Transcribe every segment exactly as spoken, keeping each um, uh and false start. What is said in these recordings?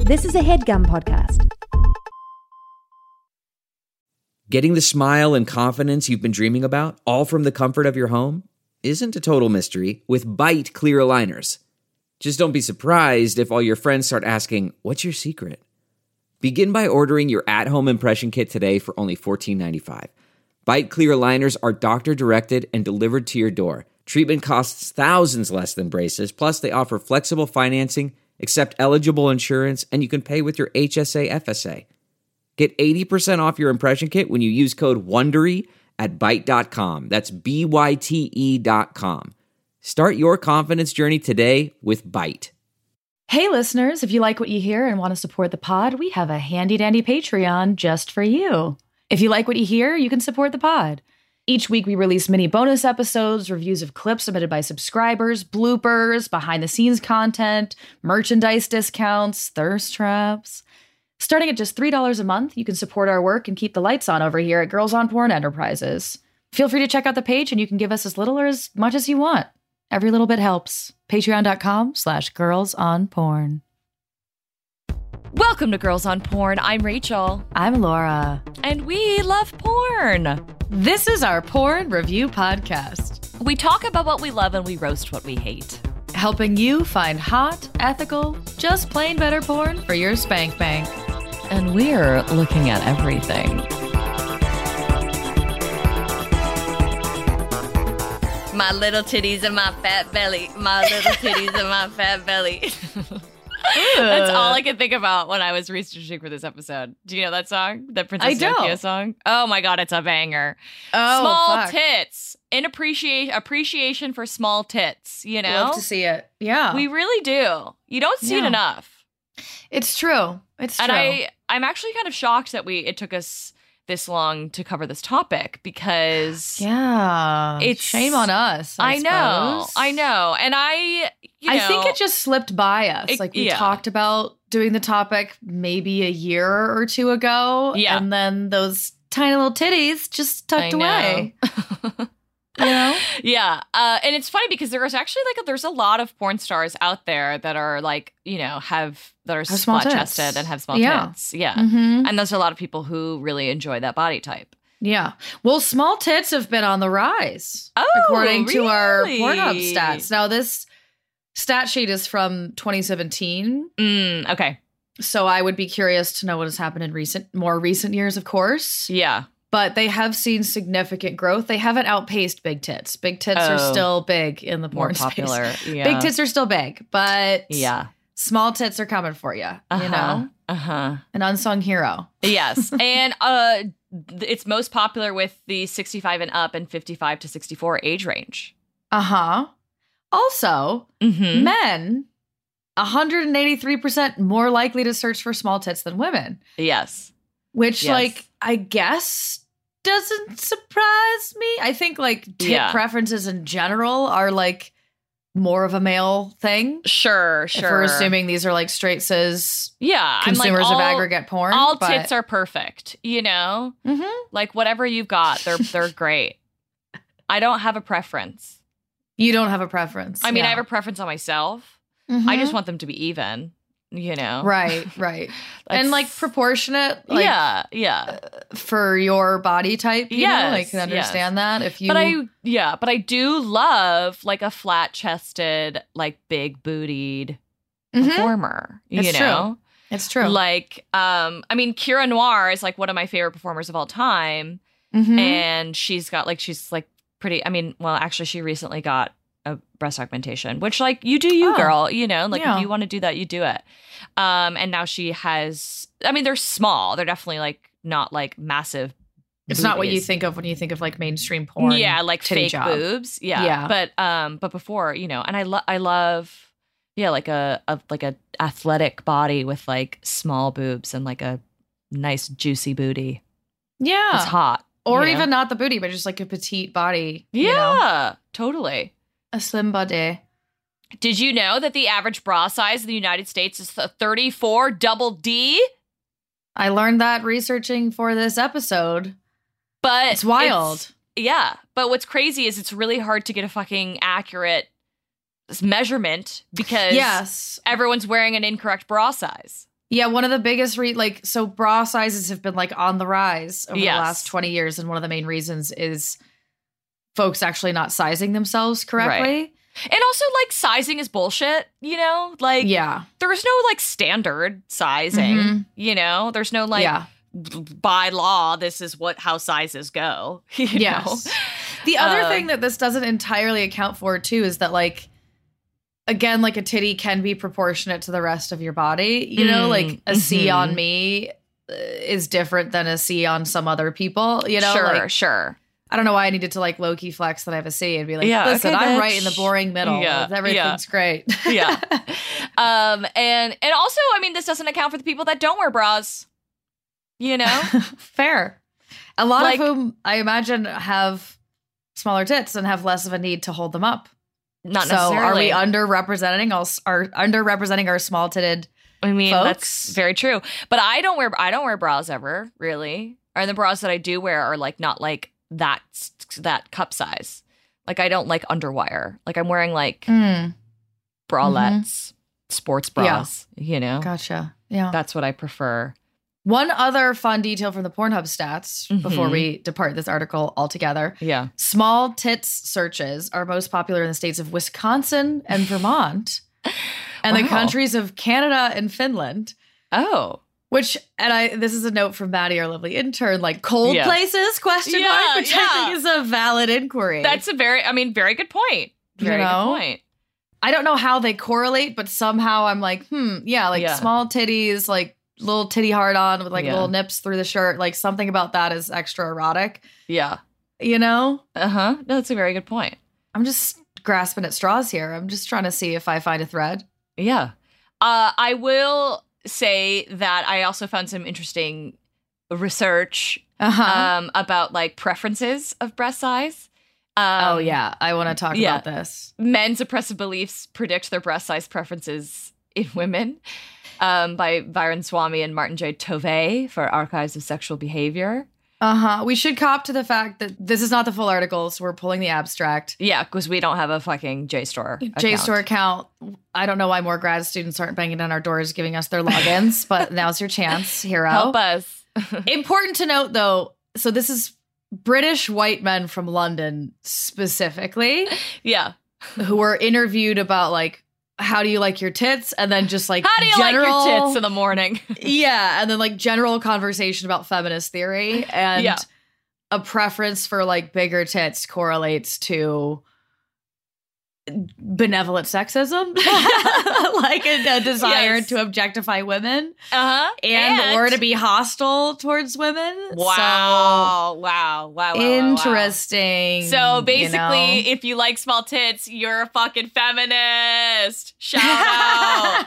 This is a HeadGum podcast. Getting the smile and confidence you've been dreaming about, all from the comfort of your home, isn't a total mystery with Byte clear aligners. Just don't be surprised if all your friends start asking, "What's your secret?" Begin by ordering your at-home impression kit today for only fourteen ninety-five. Byte clear aligners are doctor-directed and delivered to your door. Treatment costs thousands less than braces, plus they offer flexible financing, accept eligible insurance, and you can pay with your H S A F S A. Get eighty percent off your impression kit when you use code WONDERY at byte dot com. That's B Y T E dot com. Start your confidence journey today with Byte. Hey listeners, if you like what you hear and want to support the pod, we have a handy-dandy Patreon just for you. If you like what you hear, you can support the pod. Each week we release mini bonus episodes, reviews of clips submitted by subscribers, bloopers, behind-the-scenes content, merchandise discounts, thirst traps. Starting at just three dollars a month, you can support our work and keep the lights on over here at Girls on Porn Enterprises. Feel free to check out the page and you can give us as little or as much as you want. Every little bit helps. Patreon.com slash girls on porn. Welcome to Girls on Porn. I'm Rachel. I'm Laura. And we love porn. This is our porn review podcast. We talk about what we love and we roast what we hate. Helping you find hot, ethical, just plain better porn for your spank bank. And we're looking at everything. My little titties and my fat belly. My little titties and my fat belly. That's all I could think about when I was researching for this episode. Do you know that song? That Princess Nokia song? Oh my God, it's a banger. Oh, small fuck. tits. In appreciate appreciation for small tits, you know? Love to see it. Yeah. We really do. You don't see Yeah. it enough. It's true. It's and true. I, I'm actually kind of shocked that we it took us this long to cover this topic because yeah, it's shame on us. I, I know, suppose. I know, and I, you I know, think it just slipped by us. It- like we yeah. talked about doing the topic maybe a year or two ago, Yeah. and then those tiny little titties just tucked I away. know. You know? Yeah, uh, and it's funny because there's actually like a, there's a lot of porn stars out there that are like you know have that are Have small flat tits. chested and have small Yeah. tits. Yeah, Mm-hmm. and there's a lot of people who really enjoy that body type. Yeah. Well, small tits have been on the rise, Oh, according to our really? Pornhub stats. Now, this stat sheet is from twenty seventeen. Mm, okay. So I would be curious to know what has happened in recent, more recent years, of course. Yeah. But they have seen significant growth. They haven't outpaced big tits. Big tits are Oh. still big in the More porn popular. space. Yeah. Big tits are still big, but Yeah. small tits are coming for you. Uh-huh. You know, Uh-huh. an unsung hero. Yes. And uh th- it's most popular with the sixty-five and up and fifty-five to sixty-four age range. Uh huh. Also, Mm-hmm. men, one hundred eighty-three percent more likely to search for small tits than women, Yes. which, Yes. like, I guess doesn't surprise me. I think, like, tit Yeah. preferences in general are, like, more of a male thing. Sure, sure. If we're assuming these are, like, straight cis yeah, consumers I'm like, all, of aggregate porn. all but- tits are perfect, you know? Mhm. Like whatever you've got, they're they're great. I don't have a preference. You don't have a preference. I mean, I yeah. have a preference on myself. Mhm. I just want them to be even, you know? Right, right. and, That's- like, proportionate, like, yeah, yeah. for your body type, you Yes, know? I can understand that. If you... But I, yeah, but I do love like a flat chested, like big bootied Mhm. performer, you It's true. know? It's true. Like, um, I mean, Kira Noir is like one of my favorite performers of all time. Mhm. And she's got like, she's like pretty, I mean, well, actually, she recently got a breast augmentation, which like you do you, Oh. girl, you know, like Yeah. if you want to do that, you do it. Um, and now she has, I mean, they're small. They're definitely like not like massive. It's not what you boobies. think of when you think of like mainstream porn. Yeah, like titty fake job. boobs. Yeah. Yeah. But um, but before, you know, and I love I love yeah, like a, a like a athletic body with like small boobs and like a nice juicy booty. Yeah. It's hot. Or you know? even not the booty, but just like a petite body. Yeah, You know? totally. A slim body. Did you know that the average bra size in the United States is th- thirty-four double D? I learned that researching for this episode. But It's wild. it's- yeah. But what's crazy is it's really hard to get a fucking accurate measurement because Yes. everyone's wearing an incorrect bra size. Yeah, one of the biggest, re- like, so bra sizes have been, like, on the rise over yes. the last twenty years. And one of the main reasons is folks actually not sizing themselves correctly. Right. And also, like, sizing is bullshit, you know? Like, yeah. there's no, like, standard sizing, mm-hmm. you know? There's no, like, yeah. by law, this is what how sizes go. You yes. know? The other uh, thing that this doesn't entirely account for, too, is that, like, again, like a titty can be proportionate to the rest of your body. You know, mm, like a mm-hmm. C on me is different than a C on some other people. You know, sure, like, sure. I don't know why I needed to like low-key flex that I have a C and be like, yeah, listen, okay, I'm bitch. right in the boring middle. Yeah, Everything's yeah. great. yeah. Um, and and also, I mean, this doesn't account for the people that don't wear bras. You know, fair. A lot like, of whom I imagine have smaller tits and have less of a need to hold them up. Not so necessarily. Are we underrepresenting us? Are underrepresenting our small-titted? I mean, folks? That's very true. But I don't wear I don't wear bras ever, really. And the bras that I do wear are like not like that that cup size. Like I don't like underwire. Like I'm wearing like mm. bralettes, mm-hmm. sports bras. Yeah. You know, gotcha. Yeah, that's what I prefer. One other fun detail from the Pornhub stats mm-hmm. before we depart this article altogether. Yeah. Small tits searches are most popular in the states of Wisconsin and Vermont and wow. the countries of Canada and Finland. Oh. Which, and I, this is a note from Maddie, our lovely intern, like cold yeah. places, question yeah, mark, which yeah. I think is a valid inquiry. That's a very, I mean, very good point. Very you know? good point. I don't know how they correlate, but somehow I'm like, hmm, yeah, like yeah. small titties, like, little titty hard on with like yeah. little nips through the shirt. Like something about that is extra erotic. Yeah. You know? Uh-huh. No, that's a very good point. I'm just grasping at straws here. I'm just trying to see if I find a thread. Yeah. Uh, I will say that I also found some interesting research uh-huh. um, about like preferences of breast size. Um, oh, yeah. I want to talk yeah. about this. Men's oppressive beliefs predict their breast size preferences in women. Um, by Byron Swamy and Martin J. Tovey for Archives of Sexual Behavior. Uh-huh. We should cop to the fact that this is not the full article, so we're pulling the abstract. Yeah, because we don't have a fucking JSTOR account. JSTOR account. I don't know why more grad students aren't banging down our doors giving us their logins, but now's your chance, hero. Help us. Important to note, though, so this is British white men from London specifically. Yeah. Who were interviewed about, like, how do you like your tits? And then just like how do you general, like your tits in the morning? yeah. And then like general conversation about feminist theory and yeah. a preference for like bigger tits correlates to benevolent sexism, like a, a desire yes. to objectify women uh-huh. and, and or to be hostile towards women. Wow. So, wow. Wow. Wow. Interesting. Wow. So basically, you know? if you like small tits, you're a fucking feminist. Shout out.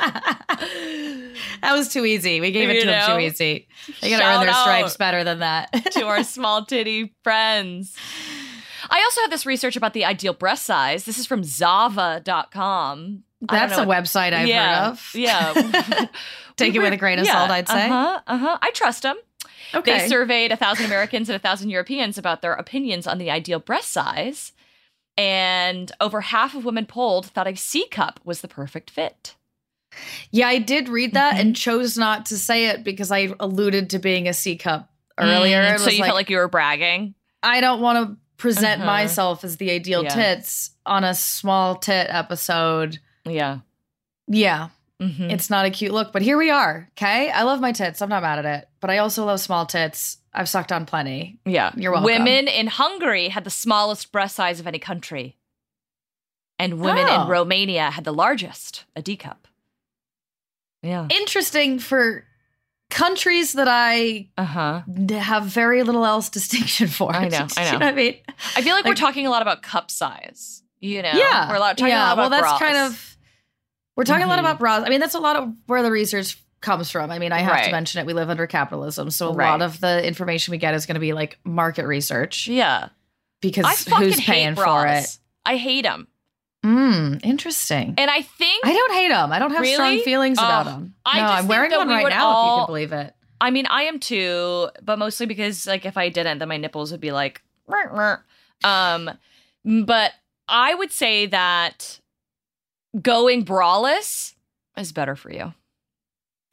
That was too easy. We gave it you to know? them too easy. They gotta earn their stripes better than that. To our small titty friends. I also have this research about the ideal breast size. This is from Zava dot com. That's a what, website I've yeah, heard of. Yeah. Take it with a grain of yeah, salt, I'd say. Uh-huh, uh-huh. I trust them. Okay. They surveyed one thousand Americans and one thousand Europeans about their opinions on the ideal breast size. And over half of women polled thought a C cup was the perfect fit. Yeah, I did read that mm-hmm. and chose not to say it because I alluded to being a C cup earlier. Mm, so you like, felt like you were bragging? I don't want to present uh-huh. myself as the ideal yeah. tits on a small tit episode. Yeah. Yeah. Mm-hmm. It's not a cute look, but here we are. Okay. I love my tits. I'm not mad at it, but I also love small tits. I've sucked on plenty. Yeah. You're welcome. Women in Hungary had the smallest breast size of any country. And women oh. in Romania had the largest, a D cup. Yeah. Interesting for countries that I uh-huh. have very little else distinction for. I know, I know. You know what I mean? I feel like, like we're talking a lot about cup size, you know? Yeah. We're a lot, talking yeah, a lot about well, that's bras. kind of, we're talking mm-hmm. a lot about bras. I mean, that's a lot of where the research comes from. I mean, I have right. to mention it. We live under capitalism. So a right. lot of the information we get is going to be like market research. Yeah. Because who's paying for it? I hate them. Mm, interesting. And I think I don't hate them. I don't have really? strong feelings uh, about them. I no, just I'm wearing one right now, all, if you can believe it. I mean, I am too, but mostly because, like, if I didn't, then my nipples would be like, meh, meh. um. But I would say that going braless is better for you.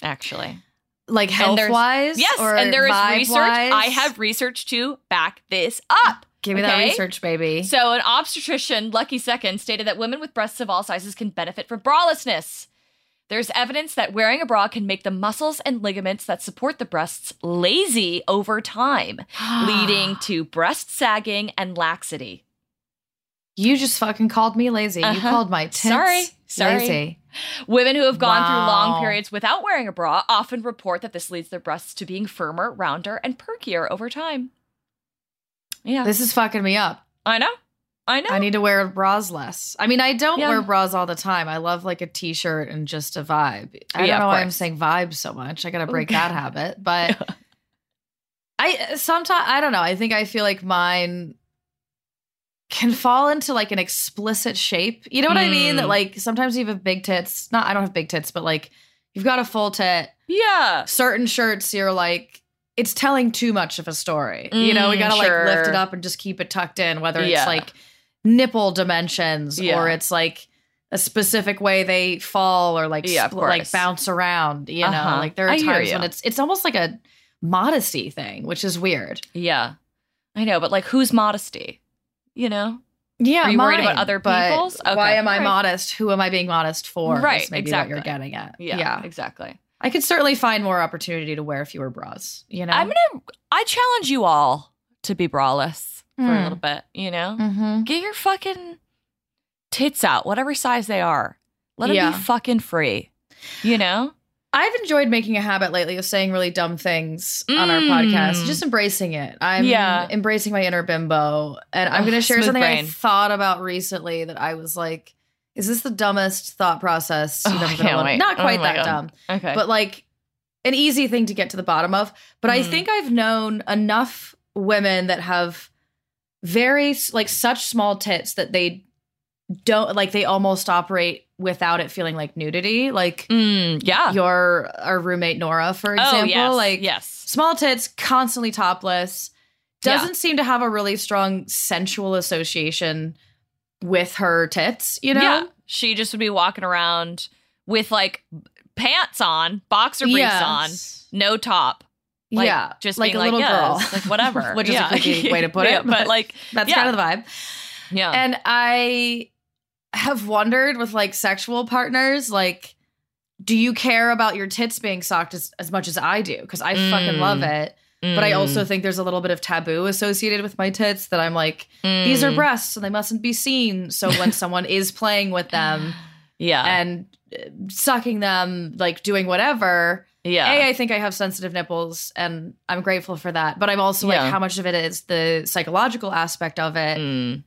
actually. Like health-wise? Yes, or and there is research. vibe-wise? I have research to back this up. Give me okay? that research, baby. So an obstetrician, Lucky Second, stated that women with breasts of all sizes can benefit from bralessness. There's evidence that wearing a bra can make the muscles and ligaments that support the breasts lazy over time, leading to breast sagging and laxity. You just fucking called me lazy. Uh-huh. You called my tits Sorry. Sorry. lazy. Women who have gone Wow. through long periods without wearing a bra often report that this leads their breasts to being firmer, rounder, and perkier over time. Yeah. This is fucking me up. I know. I know. I need to wear bras less. I mean, I don't Yeah. wear bras all the time. I love like a t-shirt and just a vibe. I Yeah, don't know of why I'm course. saying vibe so much. I got to break that habit. But I sometimes, I don't know. I think I feel like mine can fall into like an explicit shape. You know what I mean? Mm. That like sometimes you have big tits. Not, I don't have big tits, but like you've got a full tit. Yeah. Certain shirts, you're like, it's telling too much of a story. you know, we Mm, got to sure. like lift it up and just keep it tucked in, whether it's Yeah. like nipple dimensions Yeah. or it's like a specific way they fall or like Yeah, of spl- like course. bounce around, you know. Uh-huh. Like there are I hear times you. when it's it's almost like a modesty thing, which is weird. Yeah. I know, but like whose modesty? You know? Yeah, Are you worried mine, about other but people's? Okay, Why am I right. modest? Who am I being modest for? Right, is maybe exactly. what you're getting at. Yeah, yeah. exactly. I could certainly find more opportunity to wear fewer bras, you know? I'm gonna I challenge you all to be braless for a Hmm. little bit, you know? Mm-hmm. Get your fucking tits out, whatever size they are. Let them Yeah. be fucking free. You know? I've enjoyed making a habit lately of saying really dumb things on our Mm. podcast, just embracing it. I'm Yeah. embracing my inner bimbo. And I'm Ugh, going to share smooth something brain. I thought about recently that I was like, is this the dumbest thought process you've Oh, I ever can't done? wait. Not Oh quite my that God. dumb, Okay. but like an easy thing to get to the bottom of. But I Mm. think I've known enough women that have very, like, such small tits that they don't, like, they almost operate without it feeling like nudity. Like, Mm, yeah. your our roommate Nora, for example, oh, yes. like yes. small tits, constantly topless, doesn't Yeah. seem to have a really strong sensual association with her tits, you know? Yeah. She just would be walking around with like pants on, boxer briefs Yes. on, no top. Like, yeah, just like being a like, little yes, girl, like whatever, which is yeah. a creepy way to put Yeah, it, but like that's yeah. kind of the vibe. yeah, And I have wondered with like sexual partners, like, do you care about your tits being socked as, as much as I do? Because I fucking Mm. love it. But I Mm. also think there's a little bit of taboo associated with my tits that I'm like, these are Mm. breasts and they mustn't be seen. So when someone is playing with them yeah, and uh, sucking them, like doing whatever, yeah, A, I think I have sensitive nipples and I'm grateful for that. But I'm also Yeah. like, how much of it is the psychological aspect of it? Mm.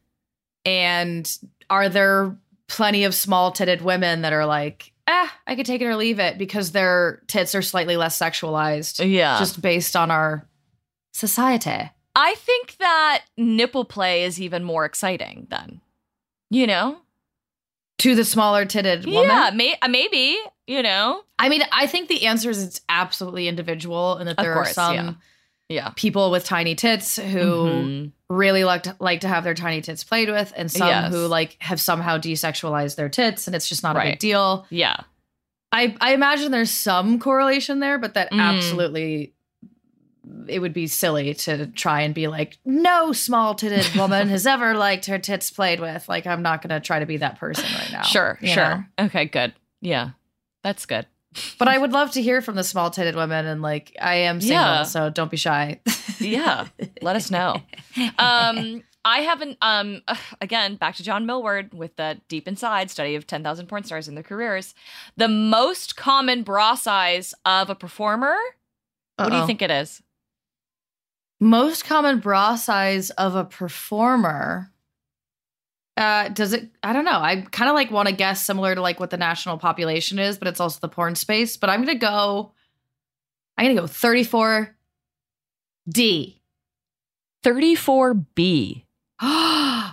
And are there plenty of small titted women that are like, ah, I could take it or leave it because their tits are slightly less sexualized yeah. just based on our society? I think that nipple play is even more exciting then. You know? To the smaller titted woman? Yeah, may- uh, maybe, you know? I mean, I think the answer is it's absolutely individual and that Of there course, are some yeah. Yeah. people with tiny tits who Mhm. really like to, like to have their tiny tits played with and some Yes. who like have somehow desexualized their tits and it's just not a Right. big deal. Yeah. I, I imagine there's some correlation there, but that Mm. absolutely, it would be silly to try and be like, no small titted woman has ever liked her tits played with. Like, I'm not going to try to be that person right now. Sure, you sure. know? Okay, good. Yeah. That's good. But I would love to hear from the small titted women. And like, I am single, Yeah. so don't be shy. Yeah. Let us know. Um, I haven't, um, uh, again, back to John Millward with the Deep Inside study of ten thousand porn stars and their careers. The most common bra size of a performer, what do you Uh-oh. think it is? Most common bra size of a performer. Uh, does it? I don't know. I kind of like want to guess similar to like what the national population is, but it's also the porn space. But I'm gonna go. I'm gonna go thirty-four D. thirty-four B. Wow!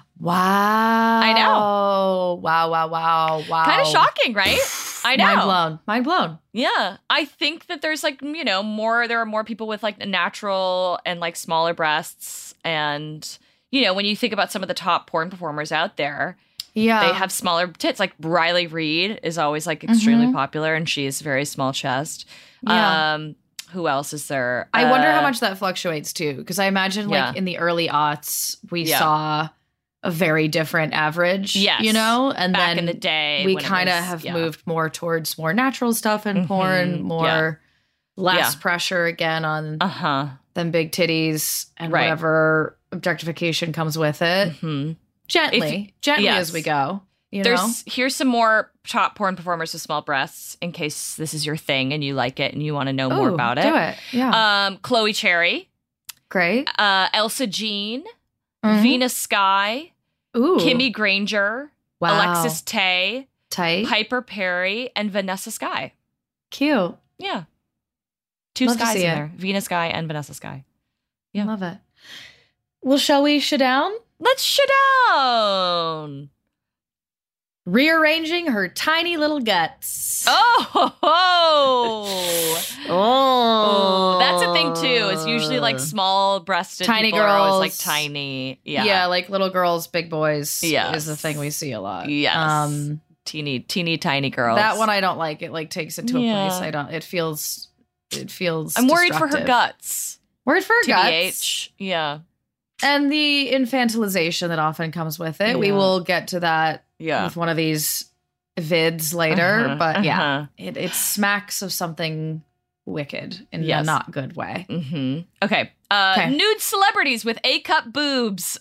I know. Wow! Wow! Wow! Wow! Kind of shocking, right? I know. Mind blown. Mind blown. Yeah. I think that there's like, you know, more, there are more people with like natural and like smaller breasts. And, you know, when you think about some of the top porn performers out there, Yeah. They have smaller tits. Like Riley Reid is always like extremely Mhm. popular, and she's very small chest. Yeah. Um, who else is there? I wonder how Uh, much that fluctuates too, because I imagine Yeah. like in the early aughts we Yeah. saw a very different average. Yes. You know, and back then in the day. we when it kind of was- have yeah. moved more towards more natural stuff in Mhm. porn, more less Yeah. pressure again on Uh-huh. them big titties and Right. whatever objectification comes with it. hmm Gently, gently yes. as we go. You There's know, here's some more top porn performers with small breasts in case this is your thing and you like it and you want to know more Ooh, about it. Do it, yeah, Um, Chloe Cherry, great. uh, Elsa Jean, Mhm. Venus Sky, Ooh, Kimmy Granger, wow. Alexis Tay, tight, Piper Perry, and Vanessa Sky. cute. Yeah. Two Love to skies see in it. there. Venus Sky and Vanessa Sky. Yeah. Love it. Well, shall we shut down? Let's shut down. Rearranging her tiny little guts. Oh, ho, ho. Oh, That's a thing too. It's usually like small breasted Tiny people are always like girls. tiny. Yeah. Yeah. like little girls, big boys. Yes. is the thing we see a lot. Yes. Um, Teeny, teeny, tiny girls. that one I don't like. It like takes it to a Yeah. place I don't. It feels. It feels. I'm worried for her destructive. guts. Worried for her T B guts. H. Yeah. And the infantilization that often comes with it. We Yeah. will get to that Yeah. with one of these vids later. Uh-huh, But yeah, uh-huh. it, it smacks of something wicked in Yes. a not good way. Mm-hmm. Okay. Uh, Okay. Nude celebrities with A-cup boobs.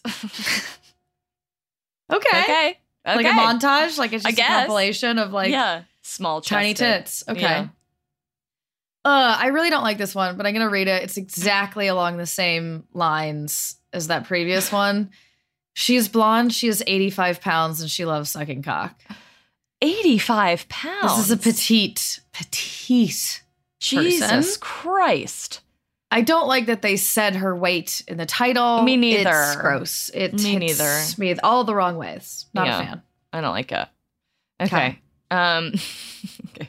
Okay. okay. Okay. Like a montage? Like it's I just a guess. compilation of like yeah. Small tiny chested. tits. Okay. Yeah. Uh, I really don't like this one, but I'm going to read it. It's exactly along the same lines as that previous one. She's blonde. She is eighty-five pounds and she loves sucking cock. eighty-five pounds. This is a petite, petite Jesus person. Christ. I don't like that they said her weight in the title. Me neither. It's gross. It Me hits neither. me all the wrong ways. Not Yeah. a fan. I don't like it. Okay. Um, okay.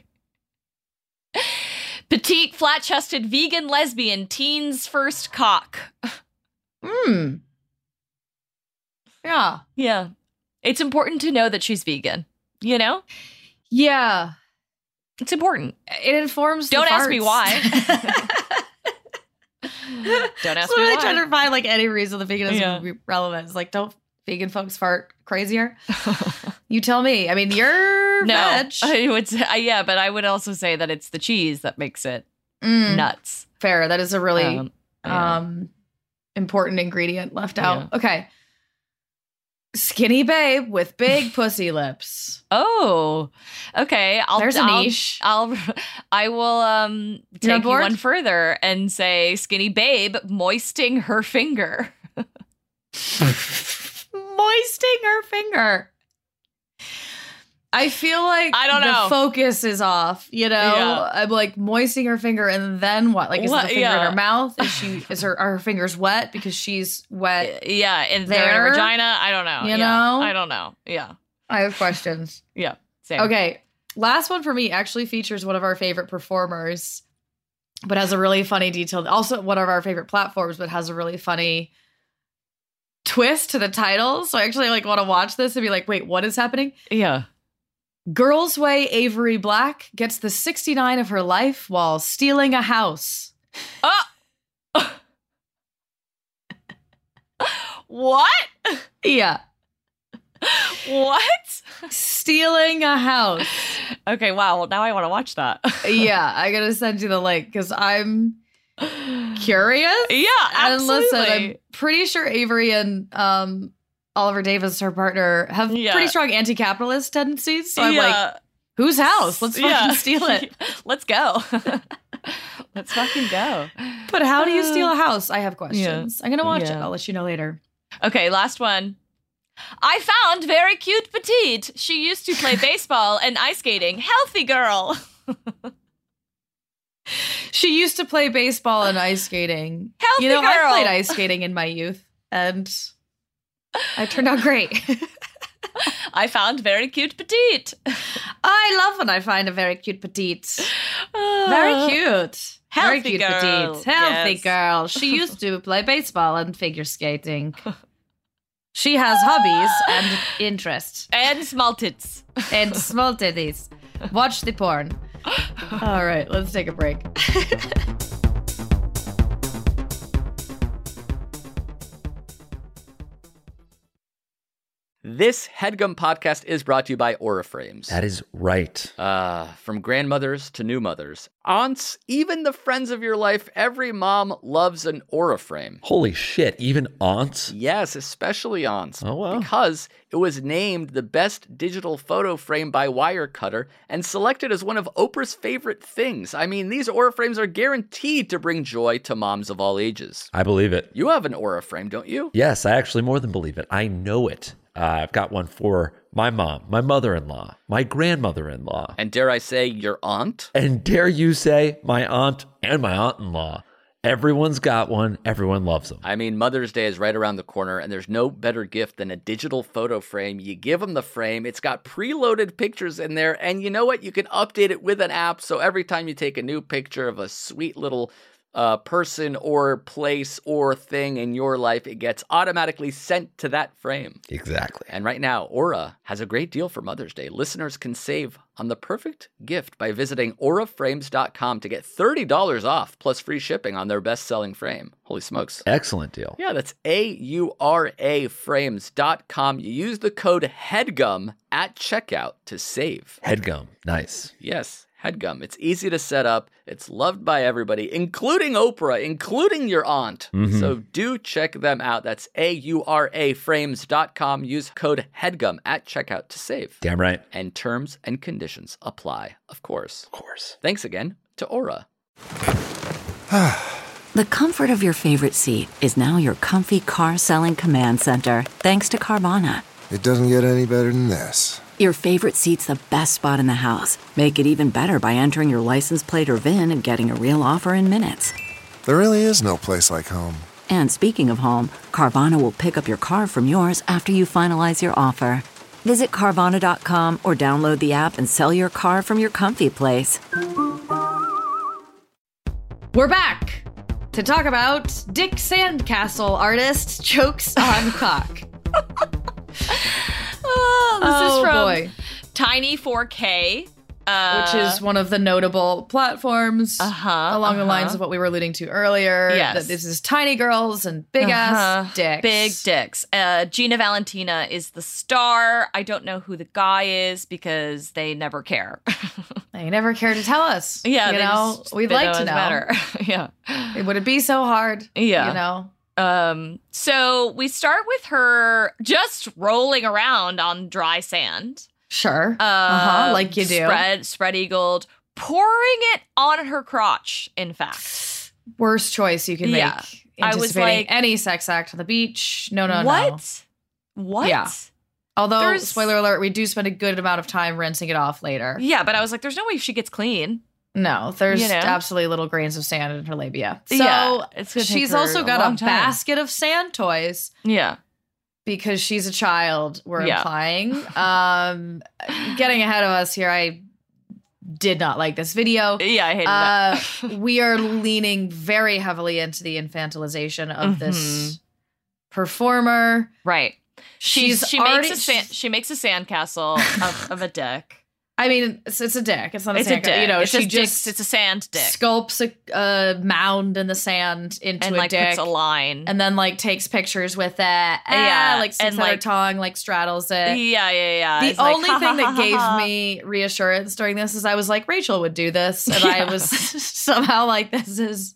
Petite, flat-chested, vegan, lesbian, teen's first cock. Hmm. Yeah. Yeah. It's important to know that she's vegan. You know? Yeah. It's important. It informs the Don't ask me farts. why. Don't ask So me really why. trying to find like any reason the veganism Yeah. would be relevant. It's like, don't vegan folks fart crazier? You tell me. I mean, you're No, veg. I would say, uh, yeah, but I would also say that it's the cheese that makes it Mm, nuts. fair. That is a really Um, yeah. um important ingredient left out. Yeah. Okay. Skinny babe with big pussy lips. Oh, okay. I'll, There's a I'll, niche. I'll, I will um You're on take you board? one further and say skinny babe moisting her finger. Moisting her finger. I feel like I don't the know. focus is off. You know, Yeah. I'm like moistening her finger, and then what? Like, is What- the finger in yeah. her mouth? Is she? Is her? Are her fingers wet because she's wet? Yeah, and they're in There? her vagina. I don't know. You Yeah, know? I don't know. Yeah, I have questions. yeah. Same. Okay, last one for me actually features one of our favorite performers, but has a really funny detail. Also, one of our favorite platforms, but has a really funny twist to the title. So I actually like want to watch this and be like, wait, what is happening? Yeah. Girls Way Avery Black gets the sixty-nine of her life while stealing a house. Oh. What? Yeah. What? Stealing a house. Okay, wow. Well, now I want to watch that. Yeah, I gotta send you the link because I'm curious. Yeah, And absolutely. listen, I'm pretty sure Avery and um, Oliver Davis, her partner, have Yeah. pretty strong anti-capitalist tendencies. So I'm like, Yeah. whose house? Let's fucking Yeah. steal it. Let's go. Let's fucking go. But how do you steal a house? I have questions. I'm gonna watch it. Yeah. I'll let you know later. Okay, last one. I found very cute petite. She used to play baseball and ice skating. Healthy girl. She used to play baseball and ice skating. Healthy you know, girl. I played ice skating in my youth, and I turned out great. I found very cute petite. I love when I find a very cute petite. Uh, Very cute. Very Healthy cute girl. petite. Healthy Yes. girl. She used to play baseball and figure skating. She has hobbies and interests. And small tits. And small titties. Watch the porn. All right, let's take a break. This HeadGum podcast is brought to you by Aura Frames. That is right. Uh, from grandmothers to new mothers, aunts, even the friends of your life, every mom loves an Aura frame. Holy shit, even aunts? Yes, especially aunts. Oh, wow. Because it was named the best digital photo frame by Wirecutter and selected as one of Oprah's favorite things. I mean, these Aura frames are guaranteed to bring joy to moms of all ages. I believe it. You have an Aura frame, don't you? Yes, I actually more than believe it. I know it. Uh, I've got one for my mom, my mother-in-law, my grandmother-in-law. And dare I say, your aunt? And dare you say, my aunt and my aunt-in-law. Everyone's got one. Everyone loves them. I mean, Mother's Day is right around the corner, and there's no better gift than a digital photo frame. You give them the frame. It's got preloaded pictures in there, and you know what? You can update it with an app, so every time you take a new picture of a sweet little uh, person or place or thing in your life, it gets automatically sent to that frame. Exactly. And right now, Aura has a great deal for Mother's Day. Listeners can save on the perfect gift by visiting aura frames dot com to get thirty dollars off plus free shipping on their best-selling frame. Holy smokes. Excellent deal. Yeah, that's A U R A frames dot com. You use the code HEADGUM at checkout to save. HeadGum. Nice. Yes, HeadGum. It's easy to set up. It's loved by everybody, including Oprah, including your aunt. Mm-hmm. So do check them out. That's A U R A frames dot com. Use code HEADGUM at checkout to save. Damn right. And terms and conditions apply, of course. Of course. Thanks again to Aura. The comfort of your favorite seat is now your comfy car selling command center, thanks to Carvana. It doesn't get any better than this. Your favorite seat's the best spot in the house. Make it even better by entering your license plate or V I N and getting a real offer in minutes. There really is no place like home. And speaking of home, Carvana will pick up your car from yours after you finalize your offer. Visit Carvana dot com or download the app and sell your car from your comfy place. We're back to talk about Dick Sandcastle artist jokes on cock. Oh, this oh, is from boy. Tiny four K. Uh, Which is one of the notable platforms uh-huh, along uh-huh. the lines of what we were alluding to earlier. Yes. That this is tiny girls and big ass uh-huh. dicks. Big dicks. Uh, Gina Valentina is the star. I don't know who the guy is because they never care. They never care to tell us. Yeah, you they know, just, we'd they like know to it's know. better. Yeah. Would it be so hard? Yeah. You know? Um, so we start with her just rolling around on dry sand. Sure. Uh, uh-huh, like you do. Spread, spread eagled, pouring it on her crotch, in fact. Worst choice you can make. Yeah. I was Anticipating like, any sex act on the beach. No, no, what? no. What? Yeah. Although, There's- spoiler alert, we do spend a good amount of time rinsing it off later. Yeah, but I was like, there's no way she gets clean. No, there's You know? absolutely little grains of sand in her labia. So Yeah, it's gonna take she's her also a got long a time. basket of sand toys Yeah. because she's a child, we're Yeah. implying. Um, getting ahead of us here, I did not like this video. Yeah, I hated Uh, that. we are leaning very heavily into the infantilization of Mm-hmm. this performer. Right. She's, She's she already- makes a sand, she makes a sandcastle of, of a dick. I mean, it's, it's a dick. It's not a It's a sand. dick. You know, it's she a just dick. It's a sand dick. sculpts a, a mound in the sand into and a like dick. puts a line. And then like takes pictures with it. Yeah, Yeah, like sticks and, out her like- tongue, like straddles it. yeah, yeah, yeah. The It's like, only ha, thing ha, that ha, gave ha. me reassurance during this is I was like, Rachel would do this. And Yeah. I was somehow like, this is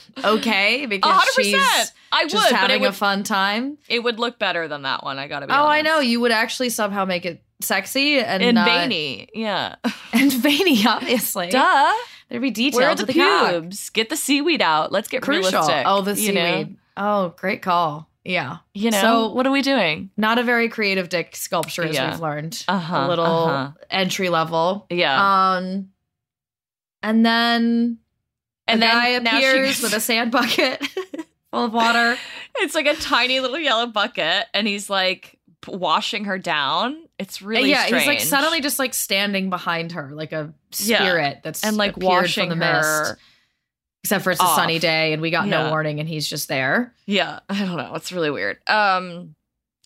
okay A because hundred she's percent. I would, just but having it would, a fun time. it would look better than that one. I gotta be Oh, honest. I know. You would actually somehow make it sexy and, And not, veiny, yeah. And veiny, obviously. Duh. There'd be detail Where are to the the cock. pubes? Get the seaweed out. Let's get Crucial. realistic. Oh, the you seaweed. know? Oh, great call. Yeah. You know, So- what are we doing? Not a very creative dick sculpture, as Yeah. we've learned. Uh-huh, a little uh-huh. entry level. Yeah. Um, and then and a then guy now she appears goes- with a sand bucket full of water. It's like a tiny little yellow bucket, and he's like p- washing her down. It's really yeah, strange. he's like suddenly just like standing behind her, like a Yeah. spirit that's and like appeared washing from the her. mist. Except for it's a off. sunny day and we got Yeah. no warning and he's just there. Yeah, I don't know. It's really weird. Um,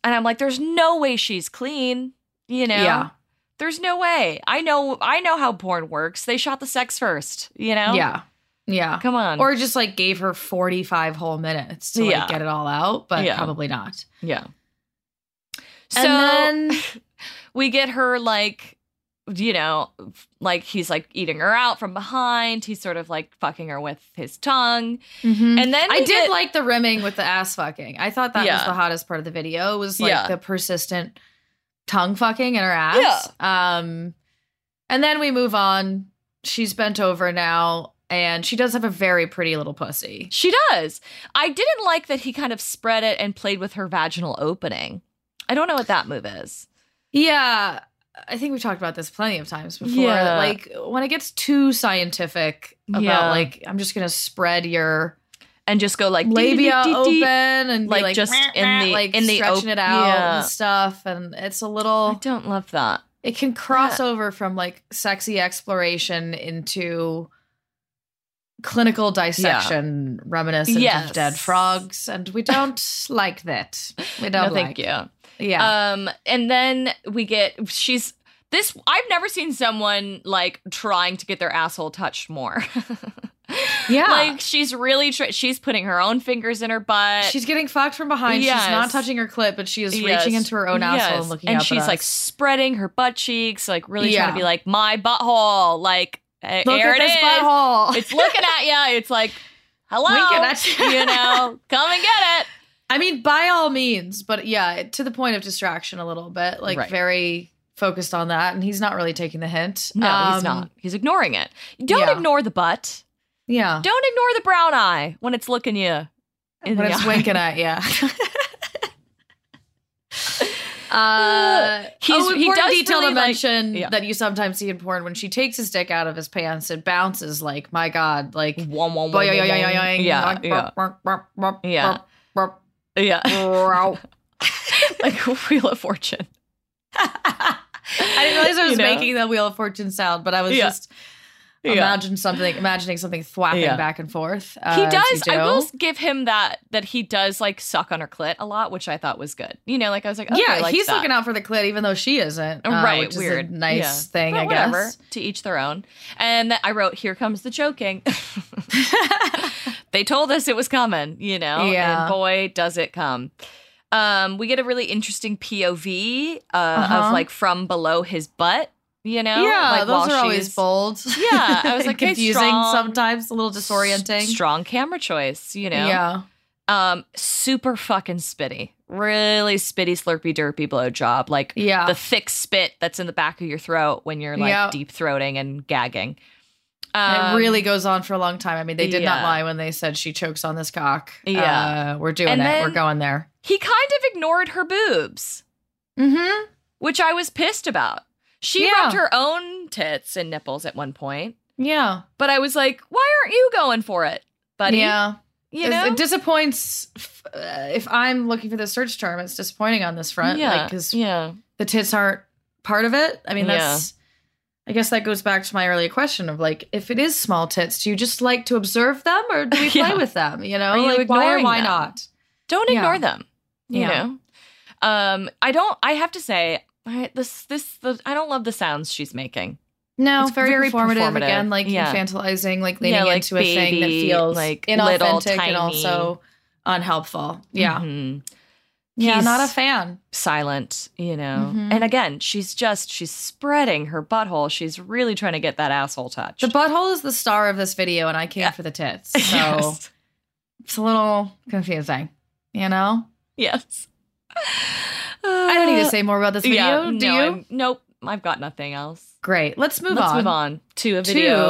And I'm like, there's no way she's clean, you know? Yeah. There's no way. I know I know how porn works. They shot the sex first, you know? Yeah. Yeah. Come on. Or just like gave her forty-five whole minutes to like Yeah. get it all out, but Yeah. probably not. Yeah. So And then we get her like, you know, like he's like eating her out from behind. He's sort of like fucking her with his tongue. Mhm. And then I we did get- like the rimming with the ass fucking. I thought that was Yeah. the hottest part of the video. Was like Yeah. the persistent tongue fucking in her ass. Um, and then we move on. She's bent over now, and she does have a very pretty little pussy. She does. I didn't like that he kind of spread it and played with her vaginal opening. I don't know what that move is. Yeah, I think we've talked about this plenty of times before. Yeah. That, like when it gets too scientific about Yeah. like I'm just gonna spread your And just go like labia dee, dee, dee, dee. open and Like, be like just "Meh, in meh," the- like in the stretching op- it out yeah. and stuff, and it's a I little. don't love that. It can cross over from like sexy exploration into clinical dissection, reminiscent Yes. of dead frogs, and we don't like that. We don't No, like. thank you. Yeah. Um, and then we get she's this. I've never seen someone like trying to get their asshole touched more. Yeah. like she's really tr- she's putting her own fingers in her butt. She's getting fucked from behind. Yes. She's not touching her clit, but she is Yes. reaching into her own asshole Yes. and looking and up she's at like us. spreading her butt cheeks, like really trying Yeah. to be like my butthole. Like eh, Look here at it this is. butthole. It's looking at you. It's like hello, Winking at you. you know, come and get it. I mean, by all means, but yeah, to the point of distraction a little bit, like Right. very focused on that, and he's not really taking the hint. No, he's Um, not. He's ignoring it. Don't yeah. ignore the butt. Yeah, Don't ignore the brown eye when it's looking you in when the it's eye. winking at you. uh, He's- oh, he important does detail really, to like- mention yeah. that you sometimes see in porn when she takes his dick out of his pants, it bounces like my god, like Wom, wom, wom, boing, wom, boing, wom. boing, boing, Yeah, like, yeah, burp, burp, burp, Yeah. burp, burp, yeah. burp. Like Wheel of Fortune. I didn't realize I was You know? making the Wheel of Fortune sound, but I was Yeah. just Yeah. imagine something, imagining something thwapping Yeah. back and forth. uh, He as does. you I do. will give him that. That he does like suck on her clit a lot, which I thought was good. You know, like I was like, okay, I yeah, like he's that. looking out for the clit, even though she isn't. uh, right, which weird, is a nice Yeah. thing, But I whatever. guess. To each their own. And then I wrote, "Here comes the choking." They told us it was coming, you know. Yeah. And boy, does it come. Um, we get a really interesting P O V uh, Uh-huh. of like from below his butt. You know, Yeah, like, while those are always she's- bold. Yeah, I was like, okay, confusing strong- sometimes, a little disorienting. Strong camera choice, you know. Yeah, Um, super fucking spitty. Really spitty, slurpy, derpy blowjob. Like Yeah. the thick spit that's in the back of your throat when you're like Yeah. deep throating and gagging. and Um, it really goes on for a long time. I mean, they did not yeah. lie when they said she chokes on this cock. Yeah. uh, we're doing And it. then- We're going there. He kind of ignored her boobs, Mm-hmm. which I was pissed about. She Yeah. rubbed her own tits and nipples at one point, Yeah, but I was like, why aren't you going for it, buddy? yeah. You It- know? It disappoints. f- Uh, if I'm looking for the search term, it's disappointing on this front. yeah. because yeah. the tits aren't part of it. I mean, Yeah. that's. I guess that goes back to my earlier question of like, if it is small tits, do you just like to observe them, or do we play Yeah. with them? You know, Are you like why or ignoring why them? not? Don't Yeah. ignore them. You Yeah. know, um, I don't. I have to say, I, this, this, the, I don't love the sounds she's making. No, It's very, very performative, performative. again, like Yeah. infantilizing, like leaning Yeah, like into a thing that baby, feels like inauthentic little, and tiny. also unhelpful. Yeah, Mhm. yeah, He's not a fan. silent, you know. Mhm. And again, she's just she's spreading her butthole. She's really trying to get that asshole touched. The butthole is the star of this video, and I came Yeah. for the tits, so Yes. it's a little confusing. You know, Yes. I don't need to say more about this video. Yeah, do no, you? I'm- nope. I've got nothing else. Great. Let's move Let's on. move on to a video.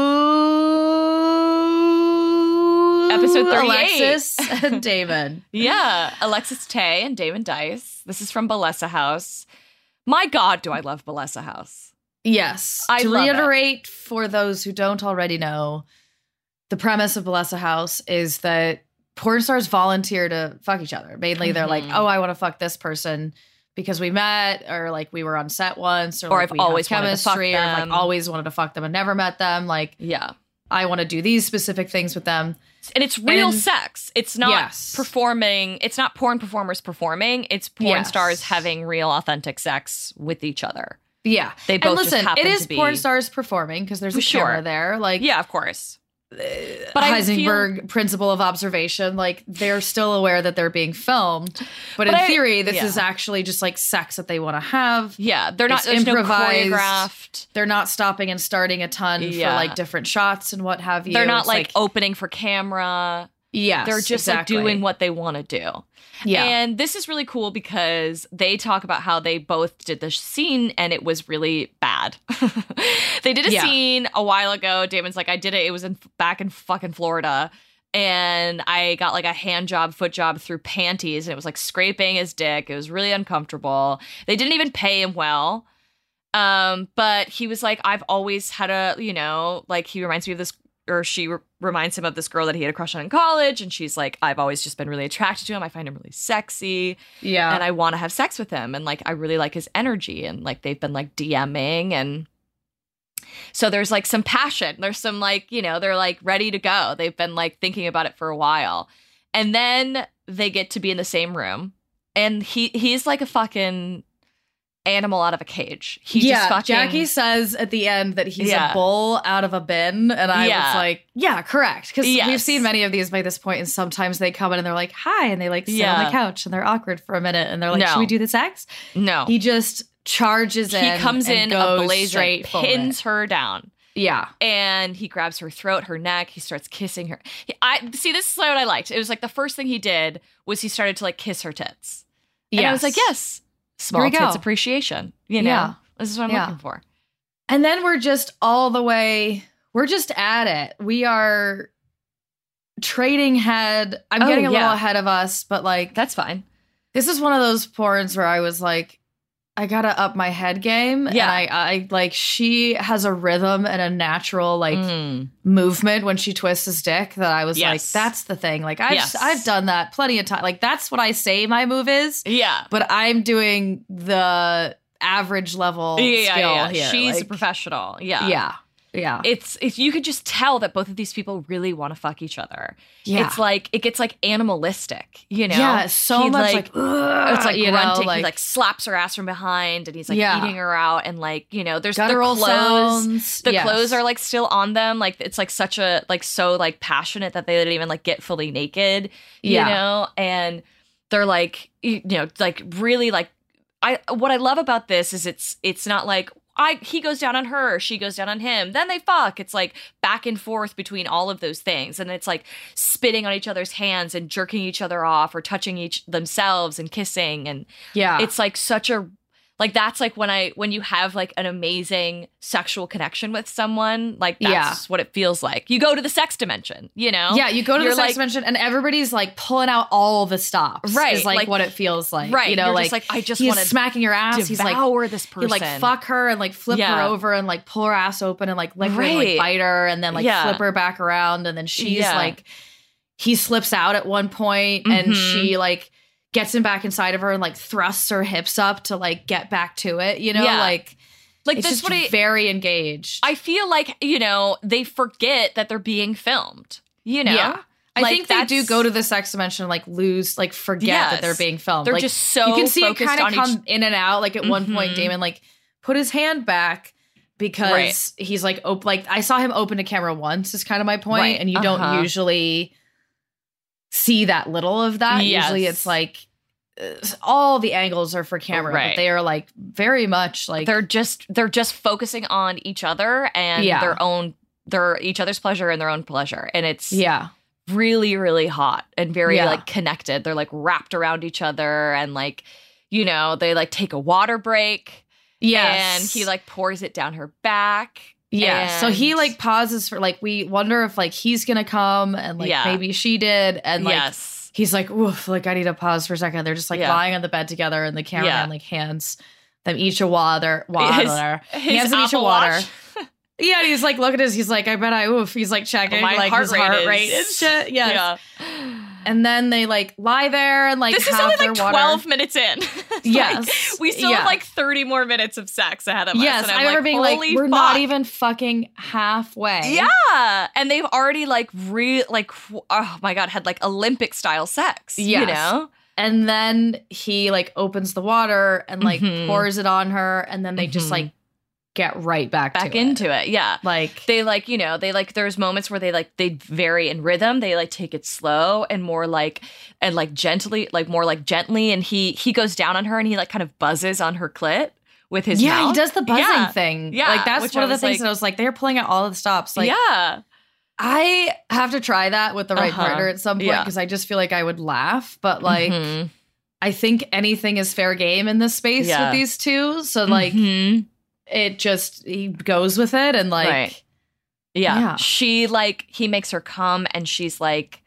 To Episode thirty-eight. Alexis and Damon. Yeah, Alexis Tay and Damon Dice. This is from Balesa House. My God, do I love Balesa House. Yes. I to love it. reiterate for those who don't already know, the premise of Balesa House is that porn stars volunteer to fuck each other. Mainly they're like, Mhm. oh, I want to fuck this person because we met, or like we were on set once, or, Or like I've we have always wanted to fuck chemistry, or I've them. like always wanted to fuck them and never met them. Like Yeah. I want to do these specific things with them. And it's real and, sex. It's not yes. performing. It's not porn performers performing. It's porn yes. stars having real, authentic sex with each other. Yeah. They both and listen, just happen it is to be, porn stars performing because there's a sure. camera there. Like, yeah, of course. But Heisenberg feel, principle of observation, like they're still aware that they're being filmed, but, but in I, theory, this yeah. is actually just like sex that they want to have. Yeah, they're not there's improvised. No choreographed. They're not stopping and starting a ton yeah. for like different shots and what have you. They're not like, like opening for camera. Yes, they're just exactly. like doing what they want to do. Yeah, and this is really cool because they talk about how they both did this scene and it was really bad. They did a yeah. scene a while ago. Damon's like, I did it. It was in back in fucking Florida, and I got like a hand job, foot job through panties, and it was like scraping his dick. It was really uncomfortable. They didn't even pay him well. Um, but he was like, I've always had a, you know, like he reminds me of this. Or she re- reminds him of this girl that he had a crush on in college. And she's like, I've always just been really attracted to him. I find him really sexy. Yeah. And I want to have sex with him. And like, I really like his energy. And like, they've been like DMing. And so there's like some passion. There's some like, you know, they're like ready to go. They've been like thinking about it for a while. And then they get to be in the same room. And he he's like a fucking animal out of a cage. He yeah, just fucking, Jackie says at the end that he's yeah. a bull out of a bin, and I yeah. was like, yeah, correct. Because yes. we've seen many of these by this point, and sometimes they come in and they're like, hi, and they like sit yeah. on the couch and they're awkward for a minute, and they're like, no. should we do the sex? No. He just charges in. He comes and in goes ablaze, straight pins her down. Yeah. And he grabs her throat, her neck. He starts kissing her. I see, this is what I liked. It was like the first thing he did was he started to like kiss her tits. And yes. I was like, yes. Small tits appreciation. You know, yeah. this is what I'm yeah. looking for. And then we're just all the way, we're just at it. We are trading head. I'm oh, getting a yeah. little ahead of us, but like, that's fine. This is one of those porns where I was like, I gotta up my head game. Yeah. And I, I like, she has a rhythm and a natural like mm. movement when she twists his dick that I was yes. like, that's the thing. Like I've, yes. I've done that plenty of time. Like that's what I say my move is. Yeah. But I'm doing the average level yeah, skill yeah, yeah. here. She's like, a professional. Yeah. Yeah. Yeah. It's, it's, you could just tell that both of these people really want to fuck each other. Yeah. It's like, it gets like animalistic, you know? Yeah. So He, much like, like, ugh, it's like you grunting. know, like, he like slaps her ass from behind and he's like yeah. eating her out. And like, you know, there's the guttural clothes. sounds. The yes. clothes are like still on them. Like it's like such a, like so like passionate that they didn't even like get fully naked, you yeah. know? And they're like, you know, like really like, I, what I love about this is it's, it's not like, I, he goes down on her, she goes down on him, then they fuck. It's like back and forth between all of those things. And it's like spitting on each other's hands and jerking each other off or touching each themselves and kissing. And yeah, it's like such a, like, that's like when I, when you have like an amazing sexual connection with someone, like that's yeah. what it feels like. You go to the sex dimension, you know? Yeah, you go to You're the sex like, dimension and everybody's like pulling out all the stops. Right. Is like, like what it feels like. Right. You know, You're like, just like, I just he's want to smacking your ass. He's like, devour this person. He'd like fuck her and like flip Yeah. her over and like pull her ass open and like lick her and Right. like bite her and then like Yeah. flip her back around. And then she's Yeah. like, he slips out at one point Mhm. and she like gets him back inside of her and like thrusts her hips up to like get back to it. You know, Yeah. like, Like it's this just what I, very engaged. I feel like, you know, they forget that they're being filmed, you know? Yeah. I Like, think they do that's- go to the sex dimension and like lose, like forget Yes. that they're being filmed. They're like, just so you can see it focused kind of on come each- in and out. Like at one point, Mhm. Damon like put his hand back because Right. he's like, op- like I saw him open to camera once is kind of my point, Right. and you Uh-huh. don't usually see that little of that. Yes. Usually, it's like uh, all the angles are for camera, Right. but they are like very much like They're just they're just focusing on each other and Yeah. their own their each other's pleasure and their own pleasure. And it's yeah, really, really hot and very Yeah. like connected. They're like wrapped around each other and like, you know, they like take a water break. yes, And he like pours it down her back. Yeah. So he And- like pauses for like, we wonder if like he's gonna come and like Yeah. maybe she did. And like yes. he's like, oof, like I need to pause for a second. They're just like Yeah. lying on the bed together and the cameraman Yeah. like hands them each a water water. His He hands them each a Apple water. Watch. Yeah, and he's like, look at his, he's like, I bet I oof. He's like checking My like heart his rate heart is- rate and shit. Yes. Yeah. And then they like lie there and like This is have only their like water. twelve minutes in. Yeah, Yes. Like, we still yeah. have like thirty more minutes of sex ahead of us. Yes, and I'm I remember like, being like, holy we're fuck. not even fucking halfway. Yeah. And they've already like re like oh my god, had like Olympic style sex. Yes. You know? And then he like opens the water and like Mhm. pours it on her, and then they just Mhm. like get right back, Back to into it. it. Yeah. Like They like, you know, they like there's moments where they like they vary in rhythm. They like take it slow and more like and like gently, like more like gently. And he he goes down on her and he like kind of buzzes on her clit with his yeah, mouth. he does the buzzing Yeah. thing. Yeah, like that's which one I of the was things like- that I was like, they're pulling out all of the stops. Like, yeah. I have to try that with the right Uh-huh. partner at some point Yeah. because I just feel like I would laugh. But like, Mhm. I think anything is fair game in this space Yeah. with these two. So like, Mhm. it just he goes with it and like, Right. Yeah. Yeah. She like he makes her come and she's like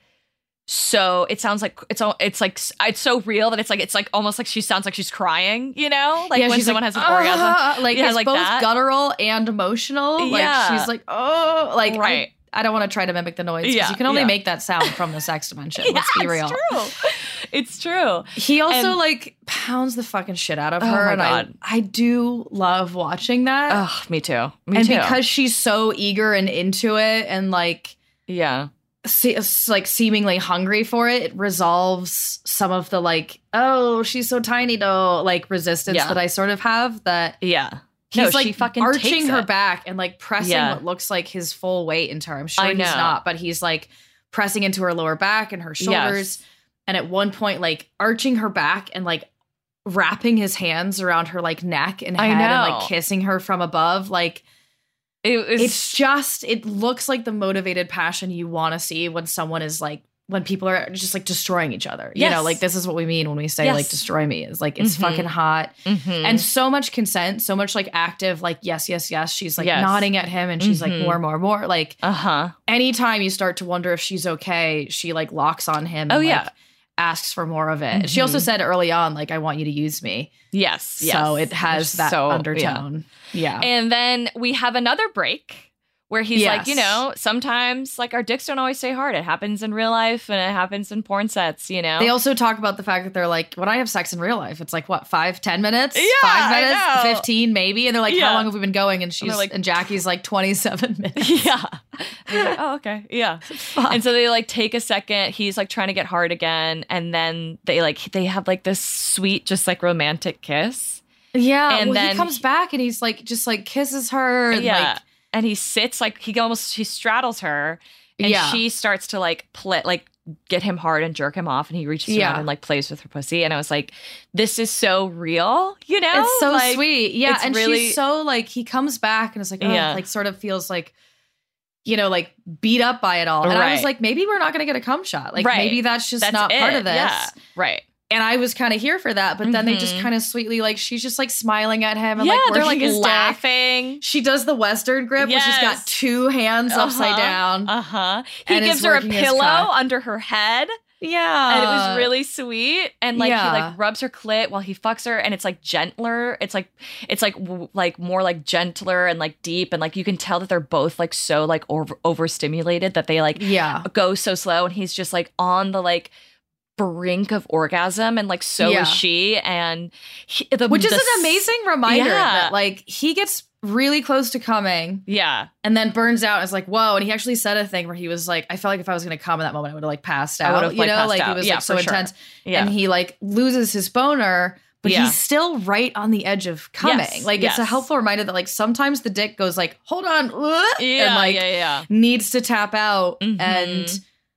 so it sounds like it's all it's like it's so real that it's like it's like almost like she sounds like she's crying, you know? Like yeah, when she's someone like, has an orgasm. "Ah," like Yeah, it's like both that. guttural and emotional. Like Yeah. she's like, oh, like Right. I, I don't want to try to mimic the noise because Yeah, you can only yeah. make that sound from the sex dimension. Yeah, Let's be real. It's true. It's true. He also And- like pounds the fucking shit out of Oh her, my and God. I I do love watching that. Oh, me too. Me and too. because she's so eager and into it, and like yeah. se- like seemingly hungry for it, it resolves some of the like, oh, she's so tiny though, like resistance Yeah. that I sort of have. That Yeah. he's No, like she fucking arching takes her it. back and like pressing Yeah. what looks like his full weight into her. I'm sure I he's know. not, but he's like pressing into her lower back and her shoulders. Yes. And at one point, like arching her back and like wrapping his hands around her like neck and I head and know. like kissing her from above. Like It was it's just, it looks like the motivated passion you want to see when someone is like, when people are just like destroying each other. You know, Yes. like this is what we mean when we say Yes. like destroy me, is like it's Mhm. fucking hot. Mhm. And so much consent, so much like active, like yes, yes, yes. She's like Yes. nodding at him and she's Mhm. like more, more, more. Like uh-huh. anytime you start to wonder if she's okay, she like locks on him and Oh, like yeah. asks for more of it. She also Mhm. said early on, like, I want you to use me. Yes. Yes. So it has Which- that so, yeah. undertone. Yeah. And then we have another break where he's like, Yes. you know, sometimes like our dicks don't always stay hard. It happens in real life and it happens in porn sets, you know? They also talk about the fact that they're like, when I have sex in real life, it's like what, five, ten minutes? Yeah, Five I minutes? know. Fifteen maybe? And they're like, Yeah. how long have we been going? And she's they're like- and Jackie's like twenty-seven minutes. yeah. And he's like, oh, okay. Yeah. And so they like take a second. He's like trying to get hard again. And then they like, they have like this sweet, just like romantic kiss. Yeah. And well, then he comes back and he's like, just like kisses her. And yeah. like, and he sits like, he almost, he straddles her. And Yeah. she starts to like play, like get him hard and jerk him off. And he reaches Yeah. around and like plays with her pussy. And I was like, this is so real, you know? it's so Like, sweet. Yeah. it's And really- she's so like, he comes back and it's like, oh, Yeah. like sort of feels like, you know, like beat up by it all. And I was Right. like, maybe we're not going to get a cum shot. Like Right. maybe that's just That's not part it. of this. Yeah. Right. And I was kind of here for that, but then they just Mhm. kind of sweetly, like, she's just like smiling at him and yeah, like they're like working his dick. laughing. She does the Western grip where she's got Yes. two hands upside Uh-huh. down. Uh-huh. He And is gives her a working his pillow cock. under her head. Yeah. And it was really sweet. And like Yeah. he like rubs her clit while he fucks her, and it's like gentler. It's like it's like w- like more like gentler and like deep, and like you can tell that they're both like so like over overstimulated that they like Yeah. go so slow, and he's just like on the like brink of orgasm, and like so Yeah. is she, and he, the, Which is the an s- amazing reminder Yeah. that like he gets really close to coming Yeah. and then burns out and is like, whoa. And he actually said a thing where he was like, I felt like if I was going to come in that moment, I would have like passed I out. would've, you like, know, passed like out. it was Yeah, like so for sure. intense. Yeah. And he like loses his boner, but Yeah. he's still right on the edge of coming. Yes, Like it's a yes. helpful reminder that like sometimes the dick goes like, hold on, uh, Yeah. and like yeah. Yeah. needs to tap out, Mhm. and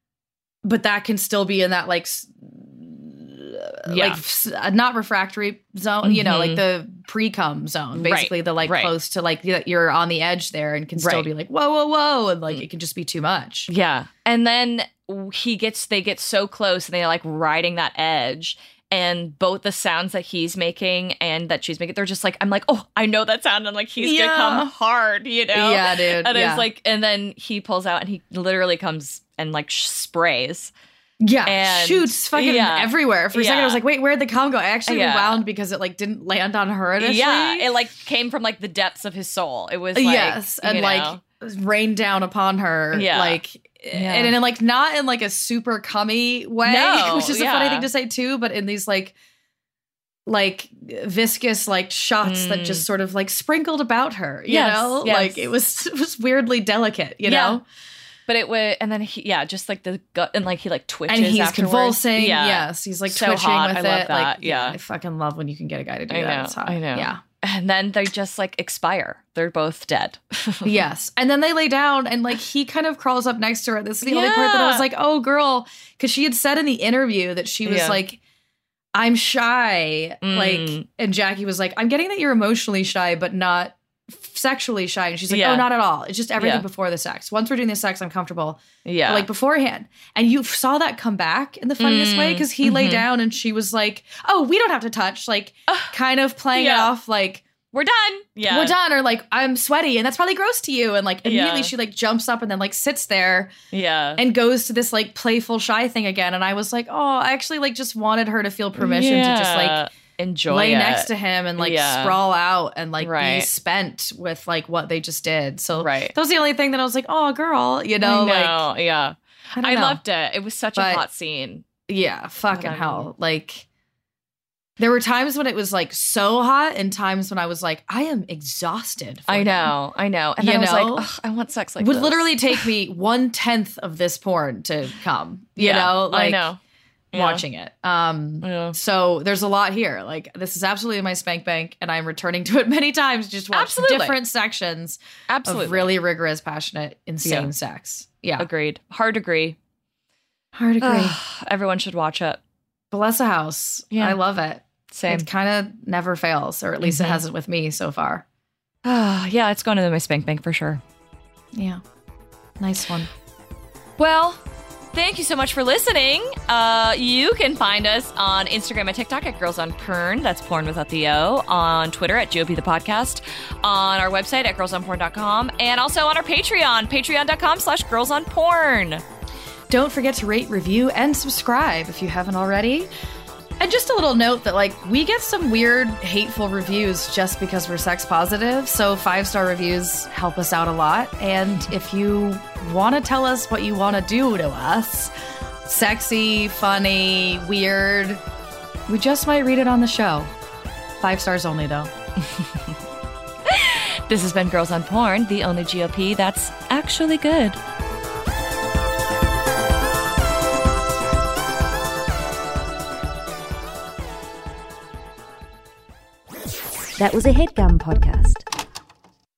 but that can still be in that like s- Yeah. like s- uh, not refractory zone, you know, like Mhm. the pre-cum zone, Right, basically the like right. close to like y- you're on the edge there and can still Right. be like whoa, whoa, whoa, and like it can just be too much. Yeah. And then he gets, they get so close and they're like riding that edge. And both the sounds that he's making and that she's making, they're just like, I'm like, oh, I know that sound. And like, he's Yeah. gonna come hard, you know? Yeah, dude. And yeah. it's like, and then he pulls out and he literally comes and like sh- sprays. yeah, and- shoots fucking yeah. everywhere. For a second, I Yeah. was like, wait, where'd the cum go? I actually Yeah. rewound because it like didn't land on her initially. Yeah. It like came from like the depths of his soul. It was like, yes, and you like know, rained down upon her. Yeah. like Yeah. and in like not in like a super cummy way, No, which is a funny yeah. thing to say too, but in these like like viscous like shots mm. that just sort of like sprinkled about her, you yes, know? Yes. Like it was it was weirdly delicate, you yeah. know? But it would, and then he, yeah, just like the gut, and like he like twitches and he's afterwards. convulsing. Yeah. Yes, he's like so twitching hot. with I it. love that. Like, yeah. I fucking love when you can get a guy to do I that. know. It's hot. I know. Yeah. And then they just like expire. They're both dead. Yes. And then they lay down and like he kind of crawls up next to her. This is the yeah. only part that I was like, oh, girl. Because she had said in the interview that she was yeah. like, I'm shy. Mm. Like, and Jackie was like, I'm getting that you're emotionally shy, but not sexually shy. And she's like, yeah. oh, not at all. It's just everything yeah. before the sex. Once we're doing the sex, I'm comfortable. Yeah. But like beforehand. And you saw that come back in the funniest mm. way because he mm-hmm. lay down and she was like, oh, we don't have to touch. Like, uh, kind of playing yeah. it off like, we're done. Yeah. We're done. Or like, I'm sweaty and that's probably gross to you. And like immediately yeah. she like jumps up and then like sits there. Yeah. And goes to this like playful shy thing again. And I was like, oh, I actually like just wanted her to feel permission yeah. to just like enjoy lay it. next to him and like yeah. sprawl out and like right. be spent with like what they just did. So right. that was the only thing that I was like, oh, girl, you know, I know. like yeah. I, I loved it. It was such but, a hot scene. Yeah. Fucking Whatever. hell. Like, there were times when it was like so hot and times when I was like, I am exhausted. I him. know, I know. And you then I was know? like, I want sex like would this. literally take me one tenth of this porn to come. You yeah, know, like I know. Yeah. watching it. Um, yeah. So there's a lot here. Like this is absolutely my spank bank, and I'm returning to it many times. Just watch absolutely. different sections absolutely. of really rigorous, passionate, insane yeah. sex. Yeah, agreed. Hard agree. Hard agree. Everyone should watch it. Bless a House. Yeah. I love it. Same. It kind of never fails, or at least mm-hmm. it hasn't with me so far. Ah, yeah, it's going into my spank bank for sure. Yeah. Nice one. Well, thank you so much for listening. Uh, you can find us on Instagram and TikTok at Girls on Porn. That's porn without the O. On Twitter at G O P the podcast. On our website at girls on porn dot com. And also on our Patreon, patreon dot com slash girls on porn. Don't forget to rate, review, and subscribe if you haven't already. And just a little note that, like, we get some weird, hateful reviews just because we're sex positive. So five-star reviews help us out a lot. And if you want to tell us what you want to do to us, sexy, funny, weird, we just might read it on the show. Five stars only, though. This has been Girls on Porn, the only G O P that's actually good. That was a HeadGum podcast.